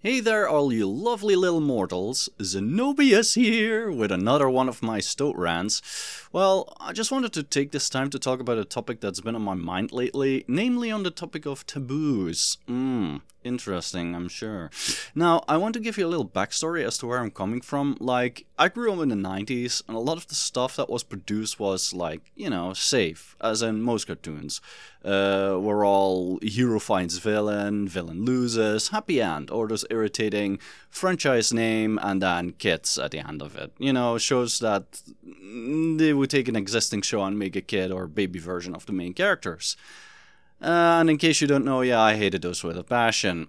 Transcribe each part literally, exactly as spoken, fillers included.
Hey there, all you lovely little mortals. Zenobius here with another one of my stoat rants. Well, I just wanted to take this time to talk about a topic that's been on my mind lately, namely on the topic of taboos. Mmm, interesting, I'm sure. Now, I want to give you a little backstory as to where I'm coming from. Like, I grew up in the nineties, and a lot of the stuff that was produced was, like, you know, safe, as in most cartoons. Uh, we're all hero finds villain, villain loses, happy end, or those irritating franchise name and then kids at the end of it. You know, shows that they would take an existing show and make a kid or baby version of the main characters. Uh, and in case you don't know, yeah, I hated those with a passion.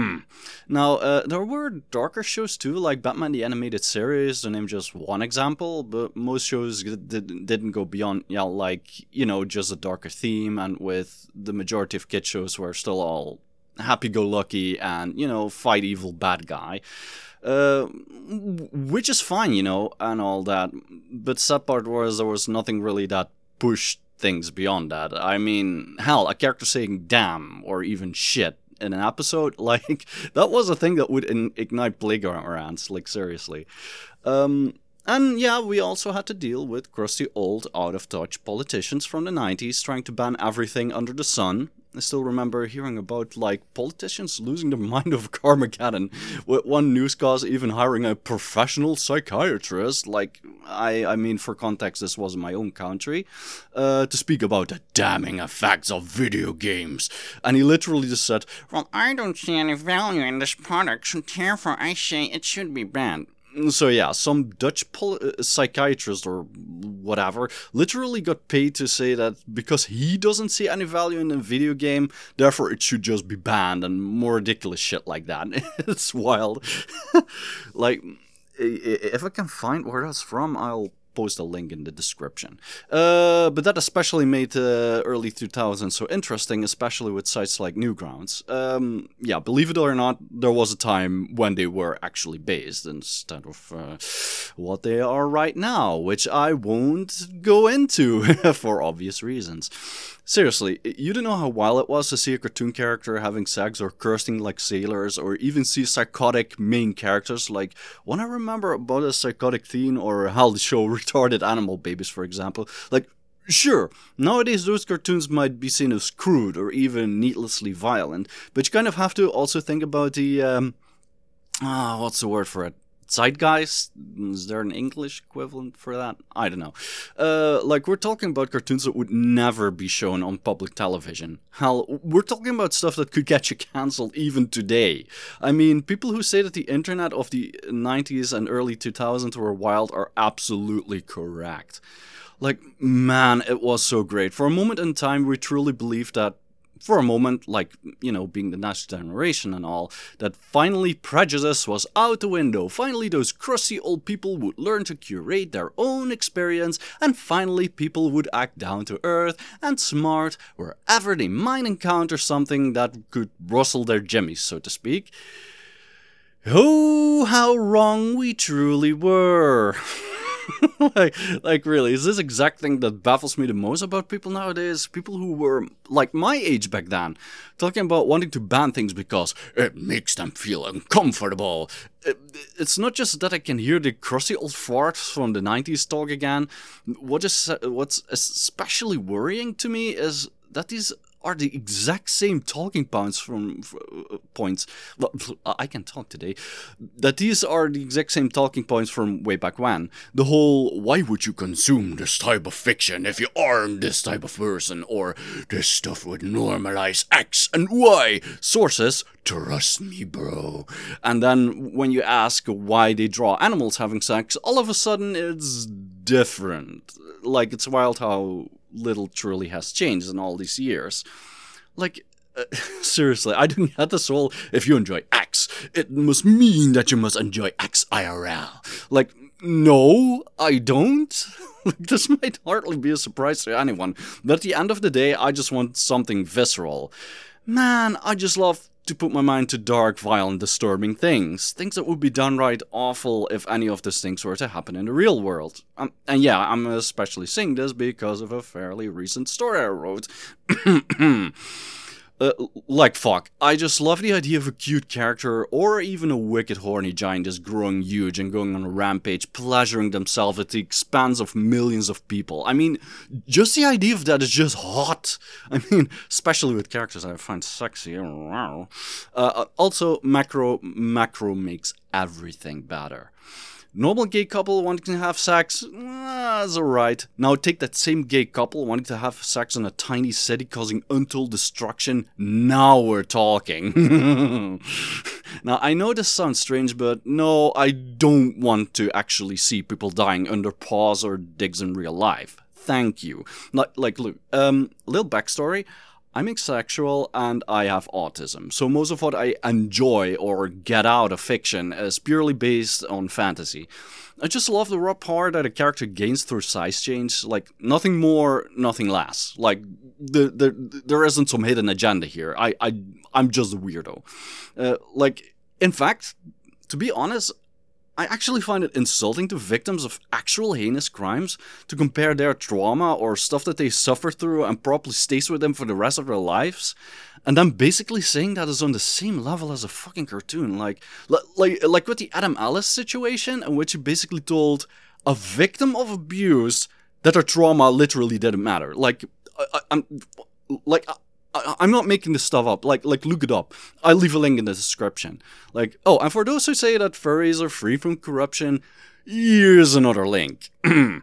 Now, uh, there were darker shows too, like Batman the Animated Series, to name just one example, but most shows did, didn't go beyond, yeah, like, you know, just a darker theme, and with the majority of kid shows were still all happy-go-lucky and, you know, fight evil bad guy. Uh, which is fine, you know, and all that, but sad part was there was nothing really that pushed things beyond that. I mean, hell, a character saying damn or even shit in an episode, like, that was a thing that would in- ignite playground rants, like, seriously. Um, and yeah, we also had to deal with crusty old out-of-touch politicians from the nineties trying to ban everything under the sun. I still remember hearing about, like, politicians losing their mind over Carmageddon, with one newscast even hiring a professional psychiatrist, like, I, I mean, for context, this was in my own country, uh, to speak about the damning effects of video games. And he literally just said, "Well, I don't see any value in this product, so therefore I say it should be banned." So yeah, some Dutch pol- uh, psychiatrist or whatever literally got paid to say that because he doesn't see any value in a video game, therefore it should just be banned, and more ridiculous shit like that. It's wild. Like, if I can find where that's from, I'll post a link in the description. Uh, but that especially made the early two thousands so interesting, especially with sites like Newgrounds. Um, yeah, believe it or not, there was a time when they were actually based instead of uh, what they are right now, which I won't go into for obvious reasons. Seriously, you don't know how wild it was to see a cartoon character having sex or cursing like sailors, or even see psychotic main characters. Like, when I remember about a psychotic teen, or how the show Retarded Animal Babies, for example, like, sure, nowadays those cartoons might be seen as crude or even needlessly violent, but you kind of have to also think about the, um, ah, what's the word for it? Zeitgeist? Is there an English equivalent for that? I don't know. Uh, like, we're talking about cartoons that would never be shown on public television. Hell, we're talking about stuff that could get you cancelled even today. I mean, people who say that the internet of the nineties and early two thousands were wild are absolutely correct. Like, man, it was so great. For a moment in time, we truly believed that, for a moment, like, you know, being the next generation and all, that finally prejudice was out the window. Finally, those crusty old people would learn to curate their own experience, and finally people would act down to earth and smart wherever they might encounter something that could rustle their jimmies, so to speak. Oh, how wrong we truly were. like, like really, is this exact thing that baffles me the most about people nowadays? People who were like my age back then, talking about wanting to ban things because it makes them feel uncomfortable. It, it's not just that I can hear the crusty old farts from the nineties talk again. What is what's especially worrying to me is that these are the exact same talking points from uh, points. Well, I can talk today. That these are the exact same talking points from way back when. The whole, why would you consume this type of fiction if you aren't this type of person? Or this stuff would normalize X and Y. Sources, trust me, bro. And then when you ask why they draw animals having sex, all of a sudden it's different. Like, it's wild how little truly has changed in all these years. Like, uh, seriously, I don't get this whole, if you enjoy X, it must mean that you must enjoy X I R L. Like, no, I don't. This might hardly be a surprise to anyone, but at the end of the day, I just want something visceral. Man, I just love to put my mind to dark, violent, disturbing things. Things that would be downright awful if any of these things were to happen in the real world. Um, and yeah, I'm especially saying this because of a fairly recent story I wrote. Uh, like fuck. I just love the idea of a cute character or even a wicked horny giant just growing huge and going on a rampage, pleasuring themselves at the expense of millions of people. I mean, just the idea of that is just hot. I mean, especially with characters I find sexy. Uh, also, macro macro makes everything better. Normal gay couple wanting to have sex, that's alright. Now take that same gay couple wanting to have sex in a tiny city causing untold destruction. Now we're talking. Now I know this sounds strange, but no, I don't want to actually see people dying under paws or digs in real life. Thank you. Like, like look, um, little backstory. I'm asexual and I have autism, so most of what I enjoy or get out of fiction is purely based on fantasy. I just love the raw power that a character gains through size change, like nothing more, nothing less. Like the, the, there isn't some hidden agenda here. I, I, I'm just a weirdo. Uh, like, in fact, to be honest, I actually find it insulting to victims of actual heinous crimes to compare their trauma or stuff that they suffer through and probably stays with them for the rest of their lives, and then basically saying that is on the same level as a fucking cartoon. Like, like, like with the Adam Ellis situation, in which he basically told a victim of abuse that their trauma literally didn't matter. Like, I, I'm, like. I, I'm not making this stuff up. Like, like look it up. I'll leave a link in the description. Like, oh, and for those who say that furries are free from corruption, here's another link. uh,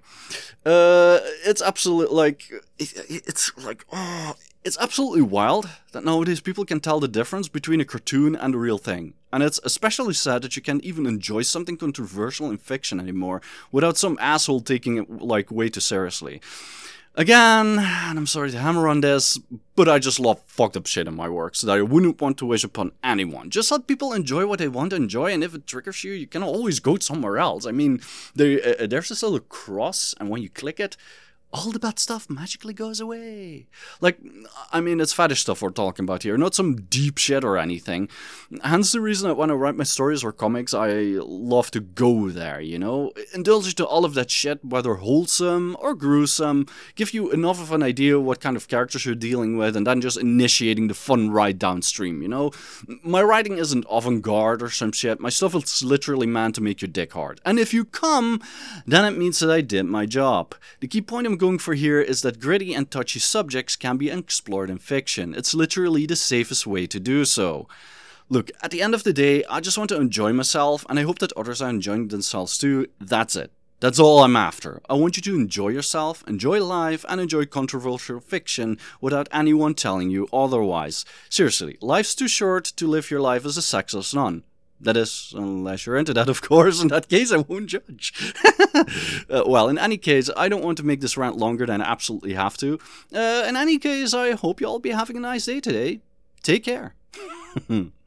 it's absolutely like, it, it's like, oh, it's absolutely wild that nowadays people can tell the difference between a cartoon and a real thing. And it's especially sad that you can't even enjoy something controversial in fiction anymore without some asshole taking it like way too seriously. Again, and I'm sorry to hammer on this, but I just love fucked up shit in my works that I wouldn't want to wish upon anyone. Just let people enjoy what they want to enjoy, and if it triggers you, you can always go somewhere else. I mean, there, uh, there's this little cross, and when you click it, all the bad stuff magically goes away. Like, I mean, it's fetish stuff we're talking about here, not some deep shit or anything. Hence the reason that when I write my stories or comics, I love to go there, you know? Indulge to all of that shit, whether wholesome or gruesome, give you enough of an idea what kind of characters you're dealing with, and then just initiating the fun ride downstream, you know? My writing isn't avant-garde or some shit. My stuff is literally meant to make your dick hard. And if you come, then it means that I did my job. The key point I'm going for here is that gritty and touchy subjects can be explored in fiction. It's literally the safest way to do so. Look, at the end of the day, I just want to enjoy myself, and I hope that others are enjoying themselves too. That's it. That's all I'm after. I want you to enjoy yourself, enjoy life, and enjoy controversial fiction without anyone telling you otherwise. Seriously, life's too short to live your life as a sexless nun. That is, unless you're into that, of course. In that case, I won't judge. uh, well, in any case, I don't want to make this rant longer than I absolutely have to. Uh, in any case, I hope you all be having a nice day today. Take care.